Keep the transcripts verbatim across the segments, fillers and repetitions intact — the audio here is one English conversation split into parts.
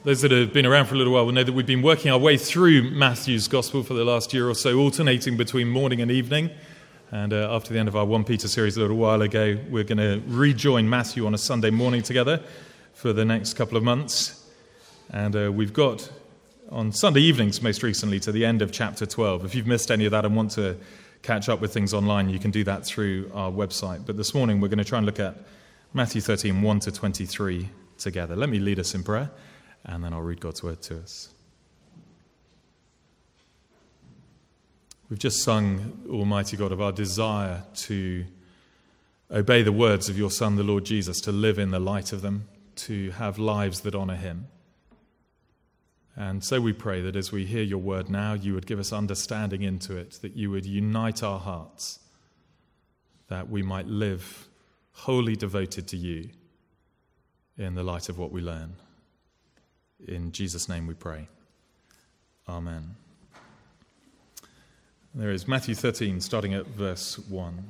Those that have been around for a little while will know that we've been working our way through Matthew's Gospel for the last year or so, alternating between morning and evening. And uh, after the end of our First Peter series a little while ago, we're going to rejoin Matthew on a Sunday morning together for the next couple of months. And uh, we've got on Sunday evenings, most recently, to the end of chapter twelve. If you've missed any of that and want to catch up with things online, you can do that through our website. But this morning, we're going to try and look at Matthew thirteen, one to twenty-three together. Let me lead us in prayer, and then I'll read God's word to us. We've just sung, Almighty God, of our desire to obey the words of your Son, the Lord Jesus, to live in the light of them, to have lives that honour him. And so we pray that as we hear your word now, you would give us understanding into it, that you would unite our hearts, that we might live wholly devoted to you in the light of what we learn. In Jesus' name we pray. Amen. There is Matthew thirteen, starting at verse one.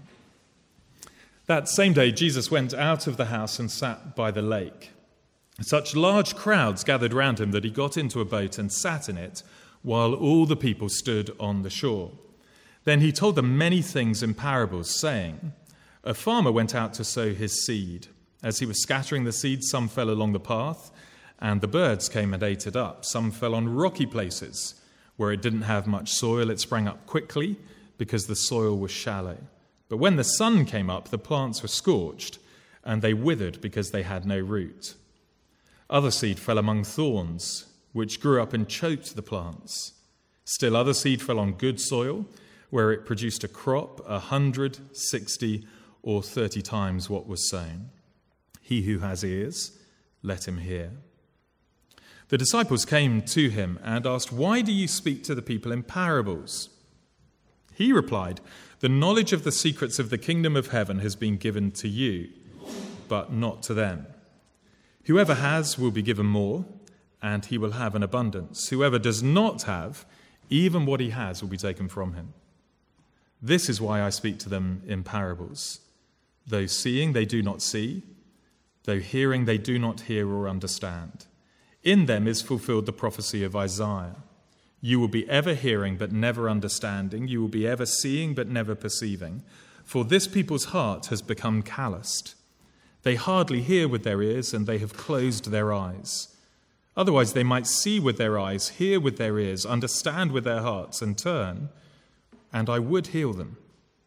That same day Jesus went out of the house and sat by the lake. Such large crowds gathered round him that he got into a boat and sat in it, while all the people stood on the shore. Then he told them many things in parables, saying, a farmer went out to sow his seed. As he was scattering the seed, some fell along the path, and the birds came and ate it up. Some fell on rocky places, where it didn't have much soil. It sprang up quickly, because the soil was shallow. But when the sun came up, the plants were scorched, and they withered because they had no root. Other seed fell among thorns, which grew up and choked the plants. Still other seed fell on good soil, where it produced a crop a hundred, sixty, or thirty times what was sown. He who has ears, let him hear. The disciples came to him and asked, why do you speak to the people in parables? He replied, the knowledge of the secrets of the kingdom of heaven has been given to you, but not to them. Whoever has will be given more, and he will have an abundance. Whoever does not have, even what he has will be taken from him. This is why I speak to them in parables. Though seeing, they do not see. Though hearing, they do not hear or understand. In them is fulfilled the prophecy of Isaiah. You will be ever hearing, but never understanding. You will be ever seeing, but never perceiving. For this people's heart has become calloused. They hardly hear with their ears, and they have closed their eyes. Otherwise they might see with their eyes, hear with their ears, understand with their hearts, and turn, and I would heal them.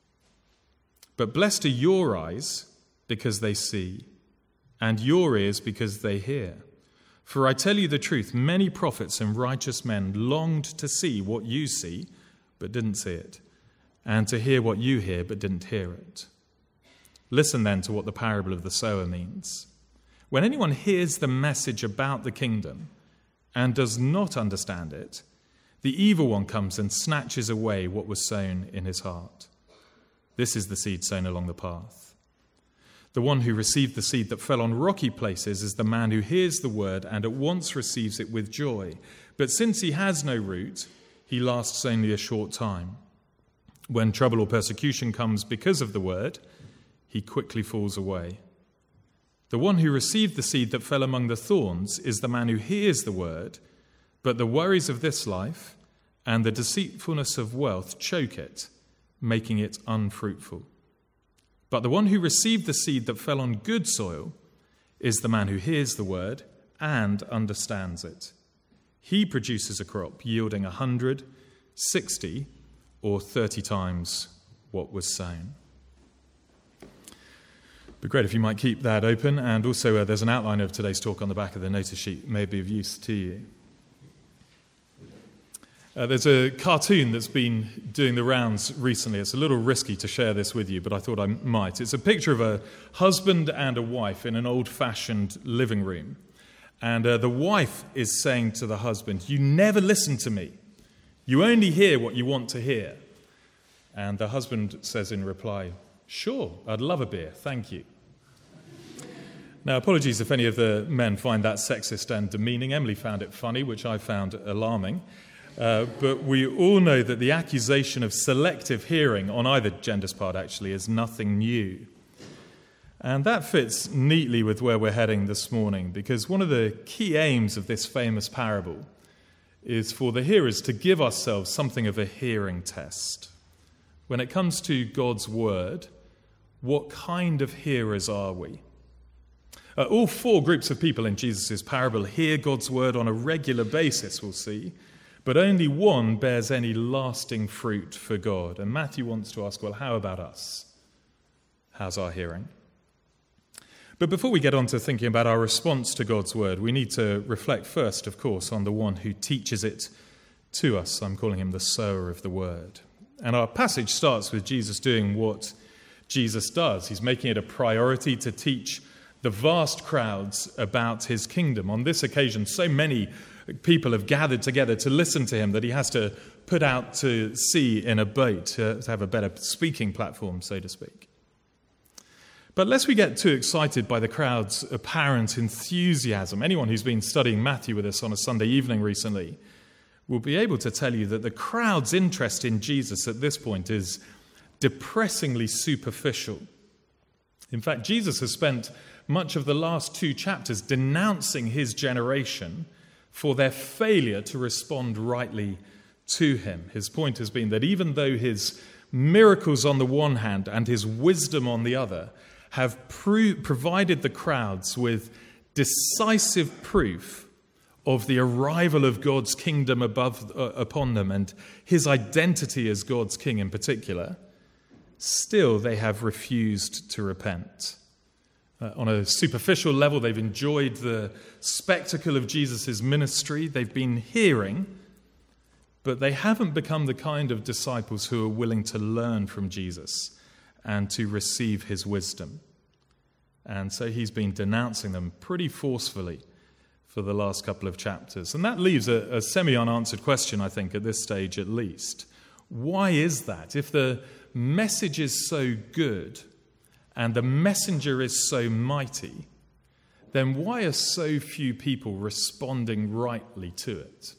But blessed are your eyes, because they see, and your ears, because they hear. For I tell you the truth, many prophets and righteous men longed to see what you see, but didn't see it, and to hear what you hear, but didn't hear it. Listen then to what the parable of the sower means. When anyone hears the message about the kingdom and does not understand it, the evil one comes and snatches away what was sown in his heart. This is the seed sown along the path. The one who received the seed that fell on rocky places is the man who hears the word and at once receives it with joy. But since he has no root, he lasts only a short time. When trouble or persecution comes because of the word, he quickly falls away. The one who received the seed that fell among the thorns is the man who hears the word, but the worries of this life and the deceitfulness of wealth choke it, making it unfruitful. But the one who received the seed that fell on good soil is the man who hears the word and understands it. He produces a crop yielding a hundred, sixty, or thirty times what was sown. It'd be great if you might keep that open, and also uh, there's an outline of today's talk on the back of the notice sheet, may be of use to you. Uh, there's a cartoon that's been doing the rounds recently. It's a little risky to share this with you, but I thought I might. It's a picture of a husband and a wife in an old-fashioned living room. And uh, the wife is saying to the husband, you never listen to me. You only hear what you want to hear. And the husband says in reply, sure, I'd love a beer, thank you. Now, apologies if any of the men find that sexist and demeaning. Emily found it funny, which I found alarming. Uh, but we all know that the accusation of selective hearing on either gender's part, actually, is nothing new. And that fits neatly with where we're heading this morning, because one of the key aims of this famous parable is for the hearers to give ourselves something of a hearing test. When it comes to God's word, what kind of hearers are we? Uh, all four groups of people in Jesus' parable hear God's word on a regular basis, we'll see, but only one bears any lasting fruit for God. And Matthew wants to ask, well, how about us? How's our hearing? But before we get on to thinking about our response to God's word, we need to reflect first, of course, on the one who teaches it to us. I'm calling him the sower of the word. And our passage starts with Jesus doing what Jesus does. He's making it a priority to teach the vast crowds about his kingdom. On this occasion, so many people have gathered together to listen to him that he has to put out to sea in a boat to have a better speaking platform, so to speak. But lest we get too excited by the crowd's apparent enthusiasm, anyone who's been studying Matthew with us on a Sunday evening recently will be able to tell you that the crowd's interest in Jesus at this point is depressingly superficial. In fact, Jesus has spent much of the last two chapters denouncing his generation for their failure to respond rightly to him. His point has been that even though his miracles on the one hand and his wisdom on the other have pro- provided the crowds with decisive proof of the arrival of God's kingdom above uh, upon them and his identity as God's king in particular, still they have refused to repent. Uh, on a superficial level, they've enjoyed the spectacle of Jesus' ministry. They've been hearing, but they haven't become the kind of disciples who are willing to learn from Jesus and to receive his wisdom. And so he's been denouncing them pretty forcefully for the last couple of chapters. And that leaves a, a semi-unanswered question, I think, at this stage at least. Why is that? If the message is so good and the messenger is so mighty, then why are so few people responding rightly to it?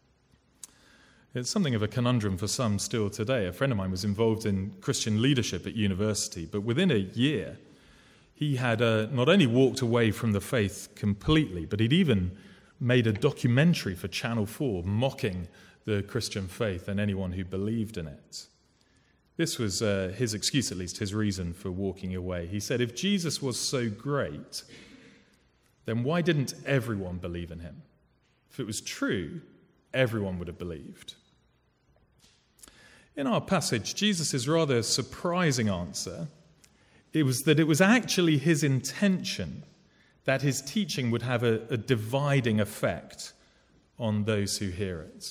It's something of a conundrum for some still today. A friend of mine was involved in Christian leadership at university, but within a year, he had uh, not only walked away from the faith completely, but he'd even made a documentary for Channel four mocking the Christian faith and anyone who believed in it. This was uh, his excuse, at least his reason for walking away. He said, if Jesus was so great, then why didn't everyone believe in him? If it was true, everyone would have believed. In our passage, Jesus' rather surprising answer, it was that it was actually his intention that his teaching would have a, a dividing effect on those who hear it.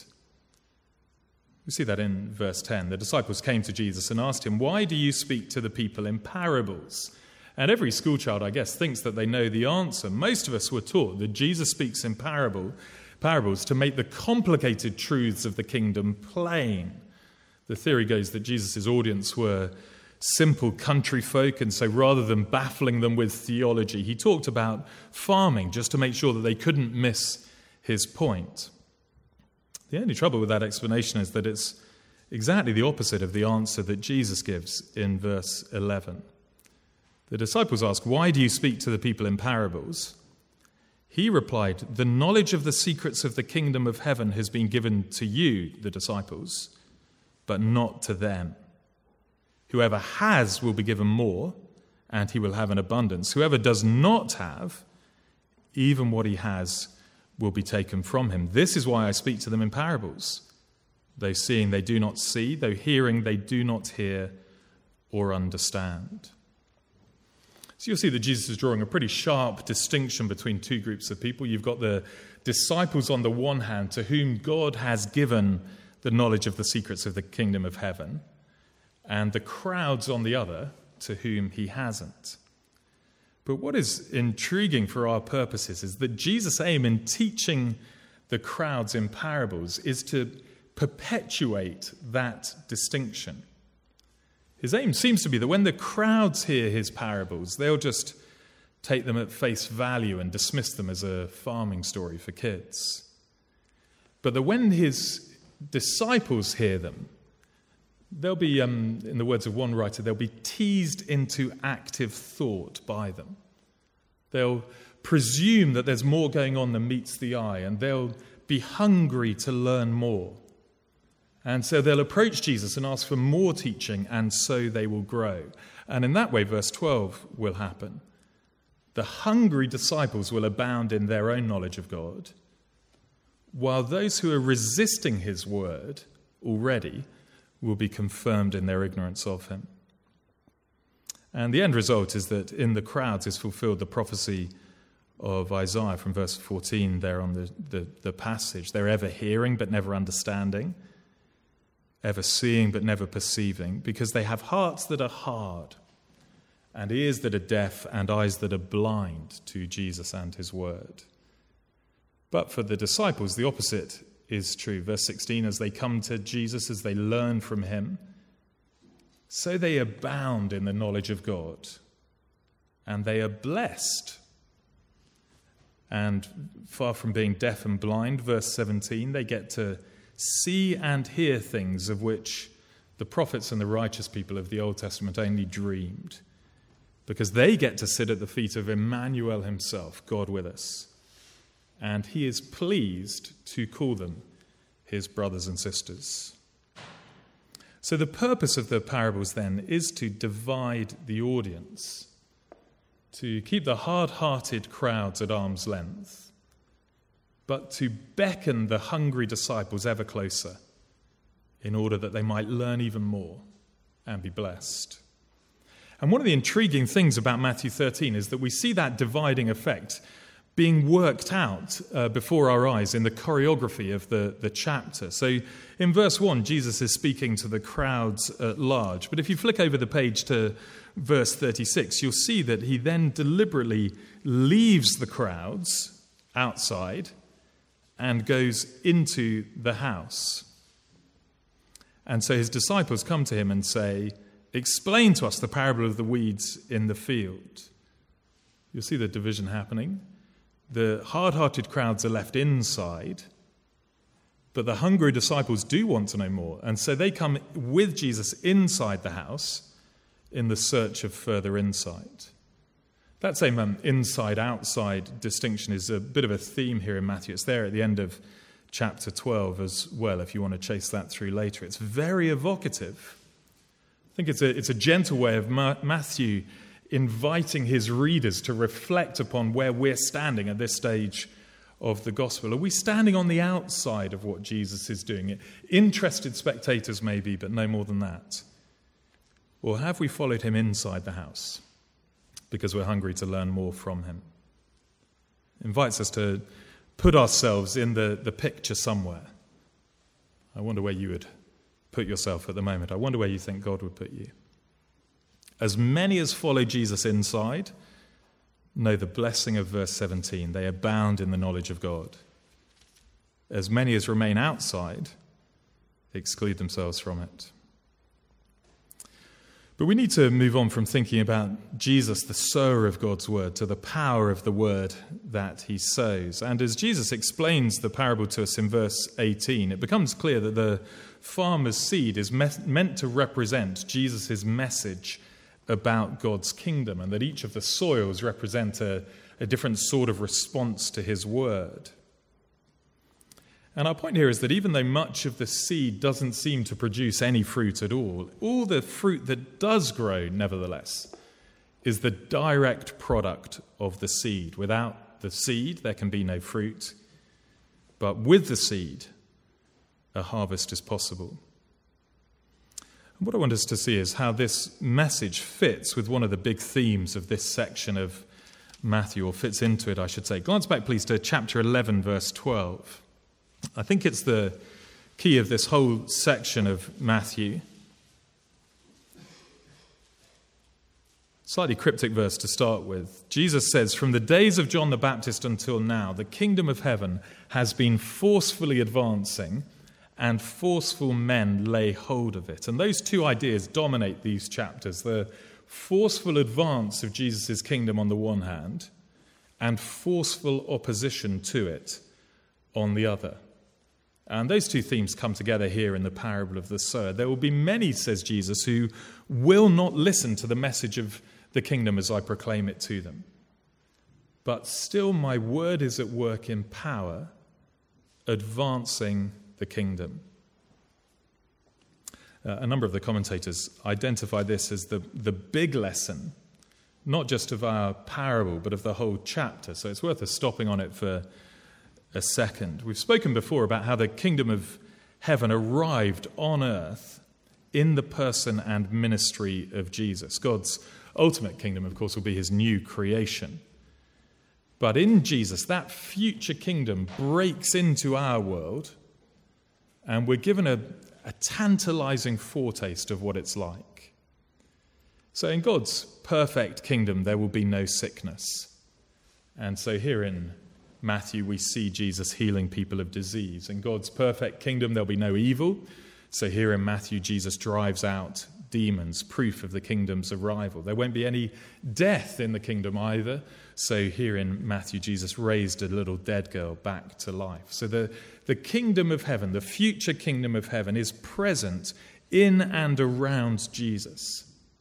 We see that in verse ten. The disciples came to Jesus and asked him, why do you speak to the people in parables? And every schoolchild, I guess, thinks that they know the answer. Most of us were taught that Jesus speaks in parable, parables to make the complicated truths of the kingdom plain. The theory goes that Jesus' audience were simple country folk, and so rather than baffling them with theology, he talked about farming just to make sure that they couldn't miss his point. The only trouble with that explanation is that it's exactly the opposite of the answer that Jesus gives in verse eleven. The disciples ask, why do you speak to the people in parables? He replied, the knowledge of the secrets of the kingdom of heaven has been given to you, the disciples, but not to them. Whoever has will be given more, and he will have an abundance. Whoever does not have, even what he has will be taken from him. This is why I speak to them in parables. Though seeing they do not see, though hearing they do not hear or understand. So you'll see that Jesus is drawing a pretty sharp distinction between two groups of people. You've got the disciples on the one hand, to whom God has given the knowledge of the secrets of the kingdom of heaven, and the crowds on the other, to whom he hasn't. But what is intriguing for our purposes is that Jesus' aim in teaching the crowds in parables is to perpetuate that distinction. His aim seems to be that when the crowds hear his parables, they'll just take them at face value and dismiss them as a farming story for kids. But that when his disciples hear them, they'll be, um, in the words of one writer, they'll be teased into active thought by them. They'll presume that there's more going on than meets the eye, and they'll be hungry to learn more. And so they'll approach Jesus and ask for more teaching, and so they will grow. And in that way, verse twelve will happen. The hungry disciples will abound in their own knowledge of God, while those who are resisting his word already will be confirmed in their ignorance of him. And the end result is that in the crowds is fulfilled the prophecy of Isaiah from verse fourteen there on the, the, the passage. They're ever hearing but never understanding, ever seeing but never perceiving, because they have hearts that are hard, and ears that are deaf, and eyes that are blind to Jesus and his word. But for the disciples, the opposite is true. Verse sixteen, as they come to Jesus, as they learn from him, so they abound in the knowledge of God, and they are blessed. And far from being deaf and blind, verse seventeen, they get to see and hear things of which the prophets and the righteous people of the Old Testament only dreamed, because they get to sit at the feet of Emmanuel himself, God with us. And he is pleased to call them his brothers and sisters. So the purpose of the parables then is to divide the audience, to keep the hard-hearted crowds at arm's length, but to beckon the hungry disciples ever closer in order that they might learn even more and be blessed. And one of the intriguing things about Matthew thirteen is that we see that dividing effect being worked out uh, before our eyes in the choreography of the, the chapter. So in verse one, Jesus is speaking to the crowds at large. But if you flick over the page to verse thirty-six, you'll see that he then deliberately leaves the crowds outside and goes into the house. And so his disciples come to him and say, "Explain to us the parable of the weeds in the field." You'll see the division happening. The hard-hearted crowds are left inside, but the hungry disciples do want to know more, and so they come with Jesus inside the house in the search of further insight. That same um, inside-outside distinction is a bit of a theme here in Matthew. It's there at the end of chapter twelve as well, if you want to chase that through later. It's very evocative. I think it's a, it's a gentle way of Ma- Matthew inviting his readers to reflect upon where we're standing at this stage of the gospel. Are we standing on the outside of what Jesus is doing? Interested spectators maybe, but no more than that. Or have we followed him inside the house because we're hungry to learn more from him? It invites us to put ourselves in the, the picture somewhere. I wonder where you would put yourself at the moment. I wonder where you think God would put you. As many as follow Jesus inside know the blessing of verse seventeen. They abound in the knowledge of God. As many as remain outside exclude themselves from it. But we need to move on from thinking about Jesus, the sower of God's word, to the power of the word that he sows. And as Jesus explains the parable to us in verse eighteen, it becomes clear that the farmer's seed is me- meant to represent Jesus' message about God's kingdom, and that each of the soils represent a, a different sort of response to his word. And our point here is that even though much of the seed doesn't seem to produce any fruit at all, all the fruit that does grow, nevertheless, is the direct product of the seed. Without the seed, there can be no fruit. But with the seed, a harvest is possible. And what I want us to see is how this message fits with one of the big themes of this section of Matthew, or fits into it, I should say. Glance back, please, to chapter eleven, verse twelve. I think it's the key of this whole section of Matthew. Slightly cryptic verse to start with. Jesus says, "From the days of John the Baptist until now, the kingdom of heaven has been forcefully advancing, and forceful men lay hold of it." And those two ideas dominate these chapters. The forceful advance of Jesus' kingdom on the one hand, and forceful opposition to it on the other. And those two themes come together here in the parable of the sower. There will be many, says Jesus, who will not listen to the message of the kingdom as I proclaim it to them. But still my word is at work in power, advancing the kingdom. Uh, a number of the commentators identify this as the, the big lesson, not just of our parable, but of the whole chapter. So it's worth us stopping on it for a second. We've spoken before about how the kingdom of heaven arrived on earth in the person and ministry of Jesus. God's ultimate kingdom, of course, will be his new creation. But in Jesus, that future kingdom breaks into our world, and we're given a, a tantalizing foretaste of what it's like. So in God's perfect kingdom, there will be no sickness. And so here in Matthew, we see Jesus healing people of disease. In God's perfect kingdom, there'll be no evil. So here in Matthew, Jesus drives out demons, proof of the kingdom's arrival. There won't be any death in the kingdom either. So here in Matthew, Jesus raised a little dead girl back to life. So the, the kingdom of heaven, the future kingdom of heaven, is present in and around Jesus.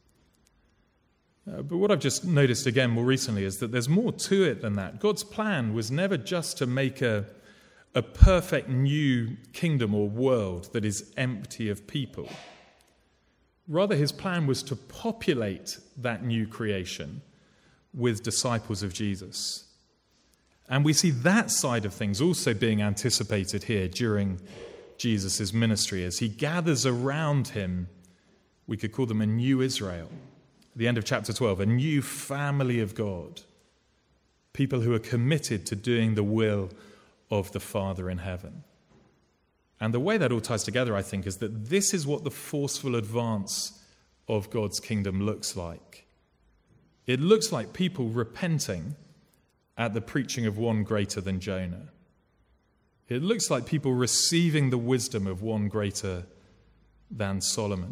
Uh, but what I've just noticed again more recently is that there's more to it than that. God's plan was never just to make a, a perfect new kingdom or world that is empty of people. Rather, his plan was to populate that new creation with disciples of Jesus. And we see that side of things also being anticipated here during Jesus' ministry as he gathers around him, we could call them a new Israel. At the end of chapter twelve, a new family of God, people who are committed to doing the will of the Father in heaven. And the way that all ties together, I think, is that this is what the forceful advance of God's kingdom looks like. It looks like people repenting at the preaching of one greater than Jonah. It looks like people receiving the wisdom of one greater than Solomon.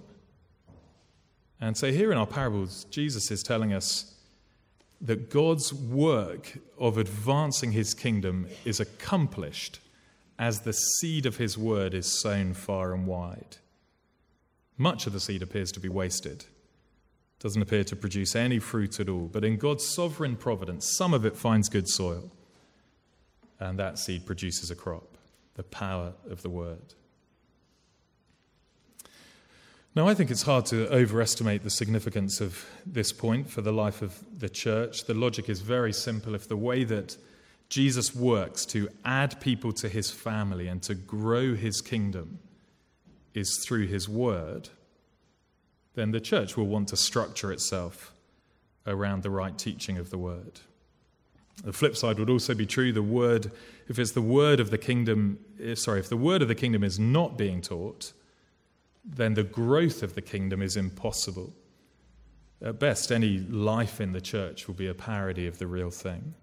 And so here in our parables, Jesus is telling us that God's work of advancing his kingdom is accomplished as the seed of his word is sown far and wide. Much of the seed appears to be wasted. Doesn't appear to produce any fruit at all. But in God's sovereign providence, some of it finds good soil. And that seed produces a crop, the power of the word. Now, I think it's hard to overestimate the significance of this point for the life of the church. The logic is very simple. If the way that Jesus works to add people to his family and to grow his kingdom is through his word, then the church will want to structure itself around the right teaching of the word. The flip side would also be true. The word, if it's the word of the kingdom, sorry, if the word of the kingdom is not being taught, then the growth of the kingdom is impossible. At best, any life in the church will be a parody of the real thing.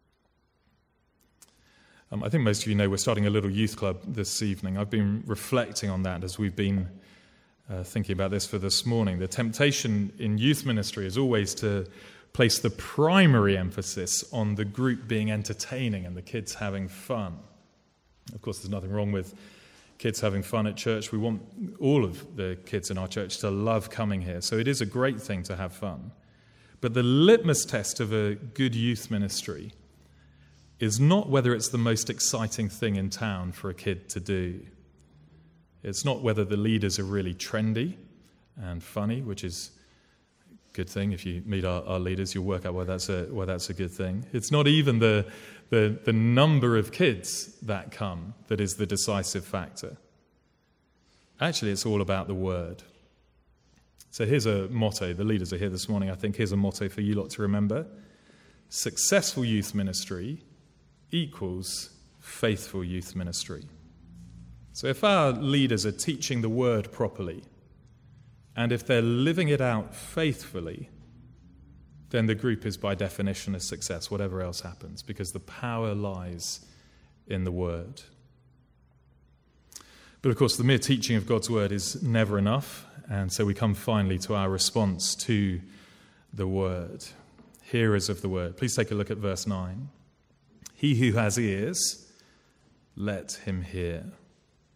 Um, I think most of you know we're starting a little youth club this evening. I've been reflecting on that as we've been uh, thinking about this for this morning. The temptation in youth ministry is always to place the primary emphasis on the group being entertaining and the kids having fun. Of course, there's nothing wrong with kids having fun at church. We want all of the kids in our church to love coming here. So it is a great thing to have fun. But the litmus test of a good youth ministry is not whether it's the most exciting thing in town for a kid to do. It's not whether the leaders are really trendy and funny, which is a good thing. If you meet our, our leaders, you'll work out why that's a why that's a good thing. It's not even the, the, the number of kids that come that is the decisive factor. Actually, it's all about the word. So here's a motto. The leaders are here this morning. I think here's a motto for you lot to remember. Successful youth ministry equals faithful youth ministry. So if our leaders are teaching the word properly, and if they're living it out faithfully, then the group is by definition a success, whatever else happens, because the power lies in the word. But of course, the mere teaching of God's word is never enough, and so we come finally to our response to the word. Hearers of the word. Please take a look at verse nine. He who has ears, let him hear.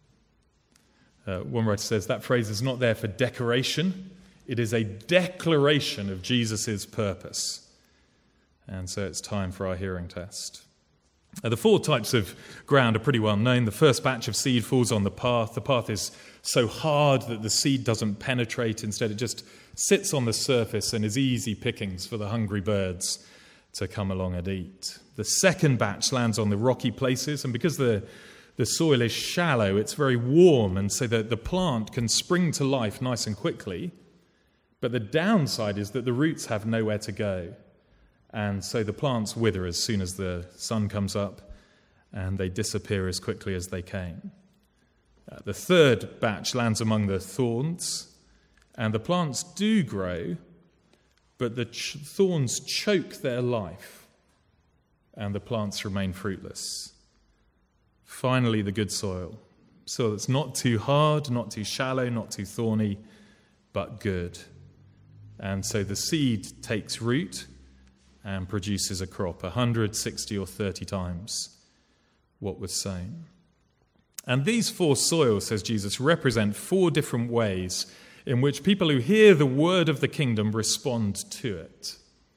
Uh, one writer says that phrase is not there for decoration. It is a declaration of Jesus' purpose. And so it's time for our hearing test. Uh, the four types of ground are pretty well known. The first batch of seed falls on the path. The path is so hard that the seed doesn't penetrate. Instead, it just sits on the surface and is easy pickings for the hungry birds to come along and eat. The second batch lands on the rocky places, and because the, the soil is shallow, it's very warm, and so that the plant can spring to life nice and quickly. But the downside is that the roots have nowhere to go. And so the plants wither as soon as the sun comes up, and they disappear as quickly as they came. Uh, the third batch lands among the thorns, and the plants do grow, but the ch- thorns choke their life, and the plants remain fruitless. Finally, the good soil. Soil that's not too hard, not too shallow, not too thorny, but good. And so the seed takes root and produces a crop, one hundred sixty or thirty times what was sown. And these four soils, says Jesus, represent four different ways in which people who hear the word of the kingdom respond to it.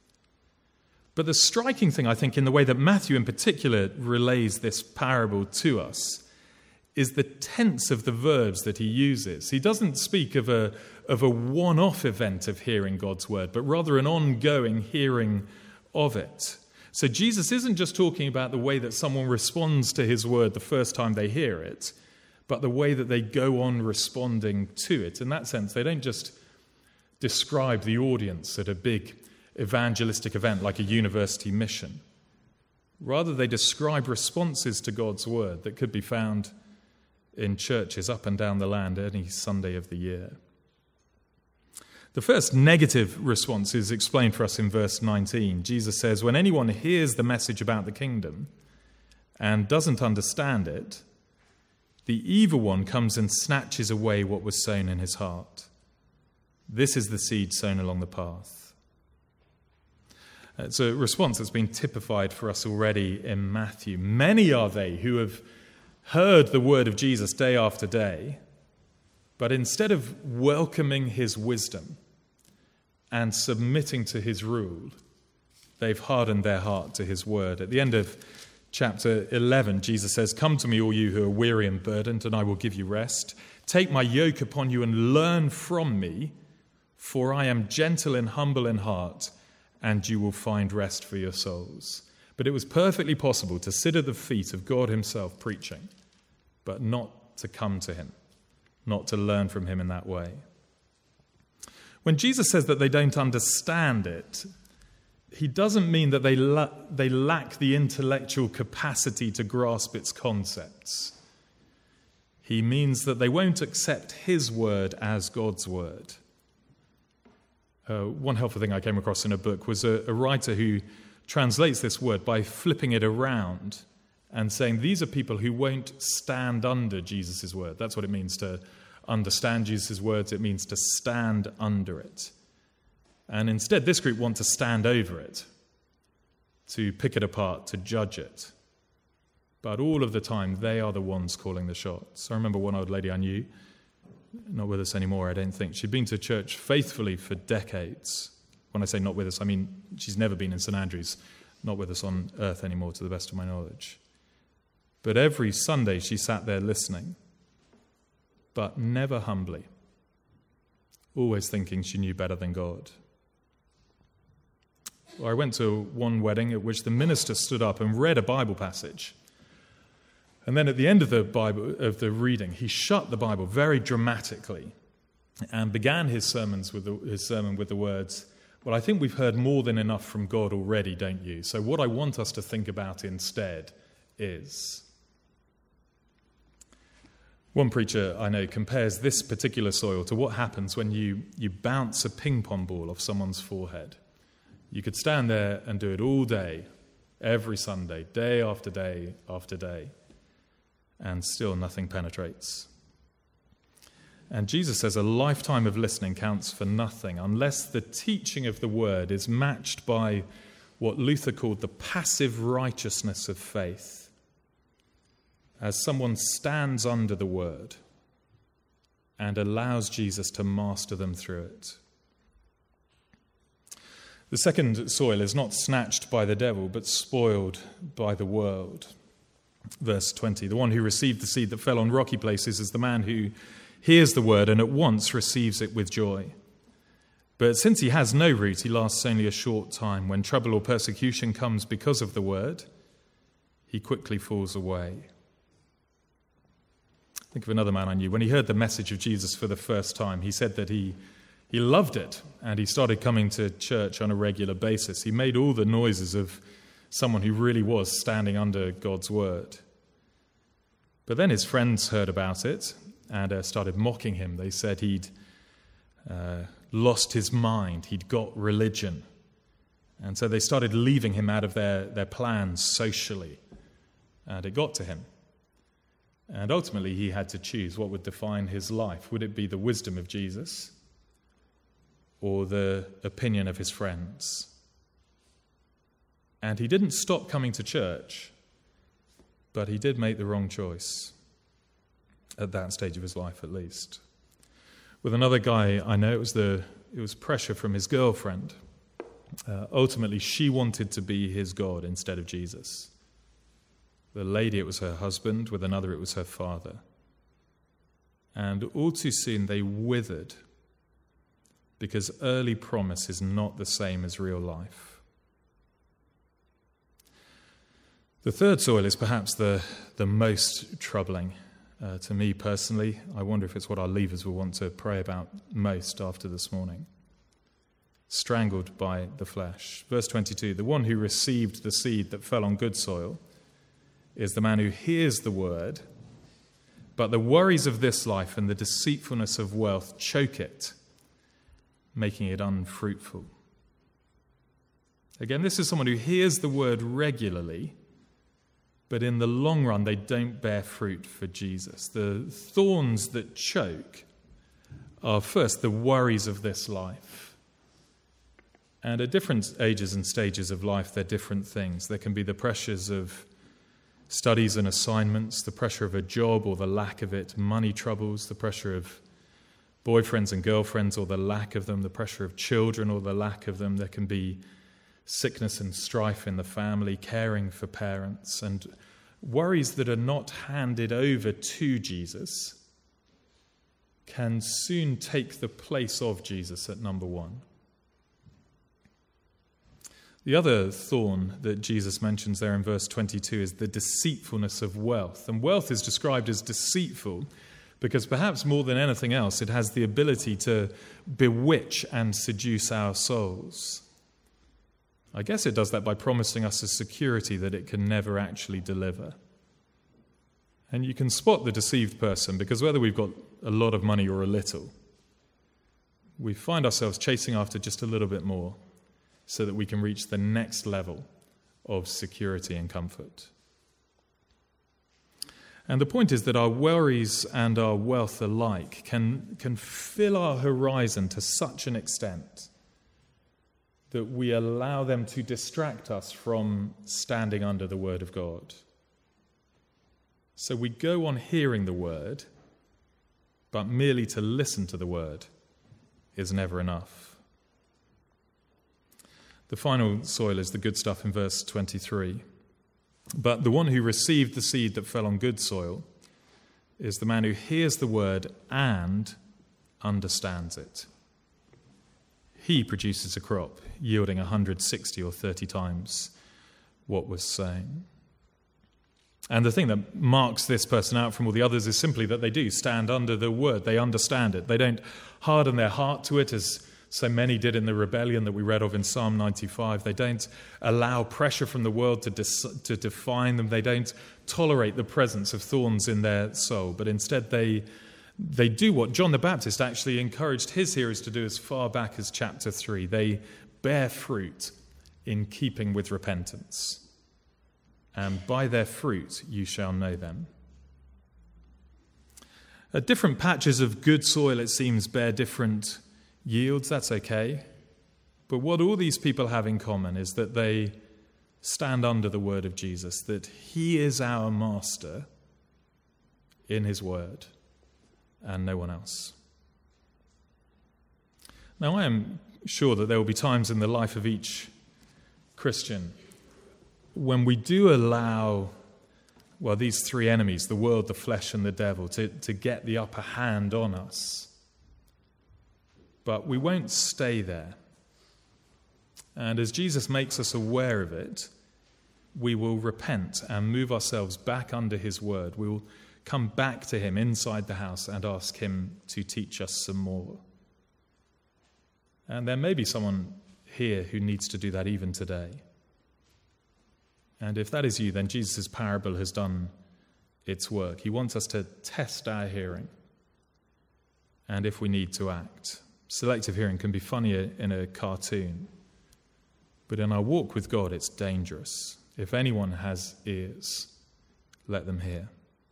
But the striking thing, I think, in the way that Matthew in particular relays this parable to us is the tense of the verbs that he uses. He doesn't speak of a, of a one-off event of hearing God's word, but rather an ongoing hearing of it. So Jesus isn't just talking about the way that someone responds to his word the first time they hear it, but the way that they go on responding to it. In that sense, they don't just describe the audience at a big evangelistic event like a university mission. Rather, they describe responses to God's word that could be found in churches up and down the land any Sunday of the year. The first negative response is explained for us in verse nineteen. Jesus says, when anyone hears the message about the kingdom and doesn't understand it, the evil one comes and snatches away what was sown in his heart. This is the seed sown along the path. It's a response that's been typified for us already in Matthew. Many are they who have heard the word of Jesus day after day, but instead of welcoming his wisdom and submitting to his rule, they've hardened their heart to his word. At the end of chapter eleven, Jesus says, come to me, all you who are weary and burdened, and I will give you rest. Take my yoke upon you and learn from me, for I am gentle and humble in heart, and you will find rest for your souls. But it was perfectly possible to sit at the feet of God himself preaching, but not to come to him, not to learn from him in that way. When Jesus says that they don't understand it, he doesn't mean that they, la- they lack the intellectual capacity to grasp its concepts. He means that they won't accept his word as God's word. Uh, one helpful thing I came across in a book was a, a writer who translates this word by flipping it around and saying these are people who won't stand under Jesus' word. That's what it means to understand Jesus' words. It means to stand under it. And instead, this group want to stand over it, to pick it apart, to judge it. But all of the time, they are the ones calling the shots. I remember one old lady I knew, not with us anymore, I don't think. She'd been to church faithfully for decades. When I say not with us, I mean she's never been in St Andrews, not with us on earth anymore, to the best of my knowledge. But every Sunday she sat there listening, but never humbly, always thinking she knew better than God. Well, I went to one wedding at which the minister stood up and read a Bible passage. And then at the end of the Bible, of the reading, he shut the Bible very dramatically and began his sermons with the, his sermon with the words, well, I think we've heard more than enough from God already, don't you? So what I want us to think about instead is... One preacher I know compares this particular soil to what happens when you, you bounce a ping pong ball off someone's forehead. You could stand there and do it all day, every Sunday, day after day after day, and still nothing penetrates. And Jesus says a lifetime of listening counts for nothing unless the teaching of the word is matched by what Luther called the passive righteousness of faith. As someone stands under the word and allows Jesus to master them through it. The second soil is not snatched by the devil, but spoiled by the world. Verse twenty, the one who received the seed that fell on rocky places is the man who hears the word and at once receives it with joy. But since he has no root, he lasts only a short time. When trouble or persecution comes because of the word, he quickly falls away. Think of another man I knew. When he heard the message of Jesus for the first time, he said that he, he loved it, and he started coming to church on a regular basis. He made all the noises of someone who really was standing under God's word. But then his friends heard about it and uh, started mocking him. They said he'd uh, lost his mind, he'd got religion. And so they started leaving him out of their, their plans socially. And it got to him. And ultimately, he had to choose what would define his life. Would it be the wisdom of Jesus or the opinion of his friends? And he didn't stop coming to church, but he did make the wrong choice at that stage of his life, at least. With another guy I know, it was the it was pressure from his girlfriend. Uh, ultimately, she wanted to be his God instead of Jesus. The lady, it was her husband. With another, it was her father. And all too soon, they withered because early promise is not the same as real life. The third soil is perhaps the, the most troubling uh, to me personally. I wonder if it's what our leavers will want to pray about most after this morning. Strangled by the flesh. Verse twenty-two, the one who received the seed that fell on good soil is the man who hears the word, but the worries of this life and the deceitfulness of wealth choke it, making it unfruitful. Again, this is someone who hears the word regularly, but in the long run they don't bear fruit for Jesus. The thorns that choke are first the worries of this life. And at different ages and stages of life, they're different things. There can be the pressures of studies and assignments, the pressure of a job or the lack of it, money troubles, the pressure of boyfriends and girlfriends or the lack of them, the pressure of children or the lack of them. There can be sickness and strife in the family, caring for parents, and worries that are not handed over to Jesus can soon take the place of Jesus at number one. The other thorn that Jesus mentions there in verse twenty-two is the deceitfulness of wealth. And wealth is described as deceitful because perhaps more than anything else, it has the ability to bewitch and seduce our souls. I guess it does that by promising us a security that it can never actually deliver. And you can spot the deceived person because whether we've got a lot of money or a little, we find ourselves chasing after just a little bit more, so that we can reach the next level of security and comfort. And the point is that our worries and our wealth alike can, can fill our horizon to such an extent that we allow them to distract us from standing under the word of God. So we go on hearing the word, but merely to listen to the word is never enough. The final soil is the good stuff in verse twenty-three. But the one who received the seed that fell on good soil is the man who hears the word and understands it. He produces a crop yielding one hundred sixty or thirty times what was sown. And the thing that marks this person out from all the others is simply that they do stand under the word. They understand it. They don't harden their heart to it as so many did in the rebellion that we read of in Psalm ninety-five. They don't allow pressure from the world to, dis- to define them. They don't tolerate the presence of thorns in their soul. But instead they, they do what John the Baptist actually encouraged his hearers to do as far back as chapter three. They bear fruit in keeping with repentance. And by their fruit you shall know them. At different patches of good soil, it seems, bear different yields. That's okay. But what all these people have in common is that they stand under the word of Jesus, that he is our master in his word, and no one else. Now, I am sure that there will be times in the life of each Christian when we do allow, well, these three enemies, the world, the flesh, and the devil, to, to get the upper hand on us. But we won't stay there. And as Jesus makes us aware of it, we will repent and move ourselves back under his word. We will come back to him inside the house and ask him to teach us some more. And there may be someone here who needs to do that even today. And if that is you, then Jesus' parable has done its work. He wants us to test our hearing, and if we need to act. Selective hearing can be funnier in a cartoon, but in our walk with God, it's dangerous. If anyone has ears, let them hear.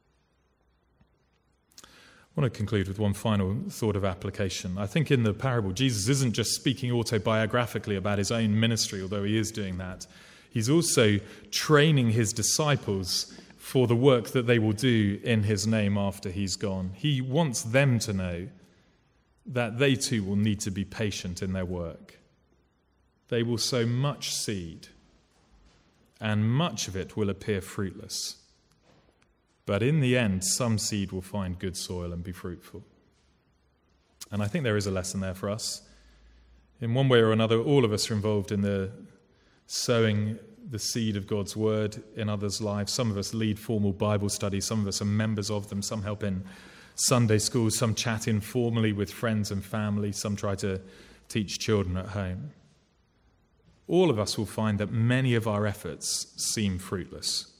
I want to conclude with one final thought of application. I think in the parable, Jesus isn't just speaking autobiographically about his own ministry, although he is doing that. He's also training his disciples for the work that they will do in his name after he's gone. He wants them to know that they too will need to be patient in their work. They will sow much seed, and much of it will appear fruitless. But in the end, some seed will find good soil and be fruitful. And I think there is a lesson there for us. In one way or another, all of us are involved in the sowing the seed of God's word in others' lives. Some of us lead formal Bible studies. Some of us are members of them. Some help in Sunday schools. Some chat informally with friends and family. Some try to teach children at home. All of us will find that many of our efforts seem fruitless.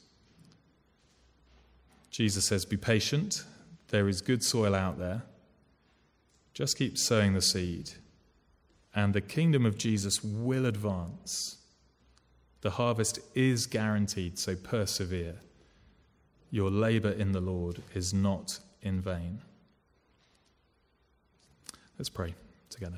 Jesus says, be patient. There is good soil out there. Just keep sowing the seed, and the kingdom of Jesus will advance. The harvest is guaranteed, so persevere. Your labor in the Lord is not in vain. Let's pray together.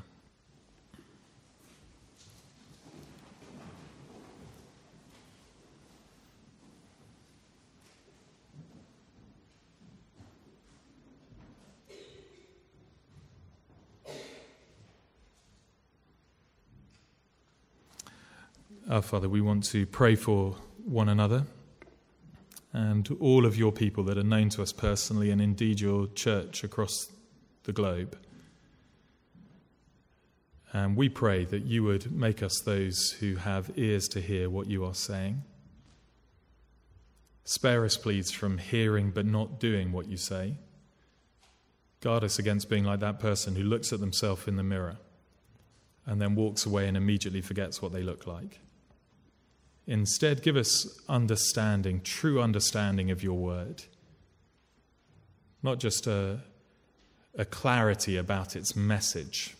Our Father, we want to pray for one another and all of your people that are known to us personally, and indeed your church across the globe. And we pray that you would make us those who have ears to hear what you are saying. Spare us, please, from hearing but not doing what you say. Guard us against being like that person who looks at themselves in the mirror and then walks away and immediately forgets what they look like. Instead, give us understanding, true understanding of your word. Not just a, a clarity about its message,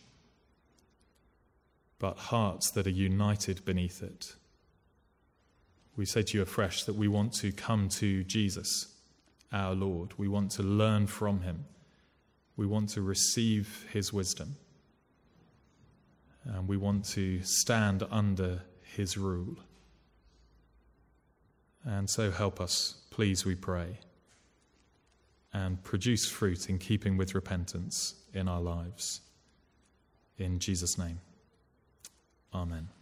but hearts that are united beneath it. We say to you afresh that we want to come to Jesus, our Lord. We want to learn from him. We want to receive his wisdom. And we want to stand under his rule. And so help us, please, we pray, and produce fruit in keeping with repentance in our lives. In Jesus' name, amen.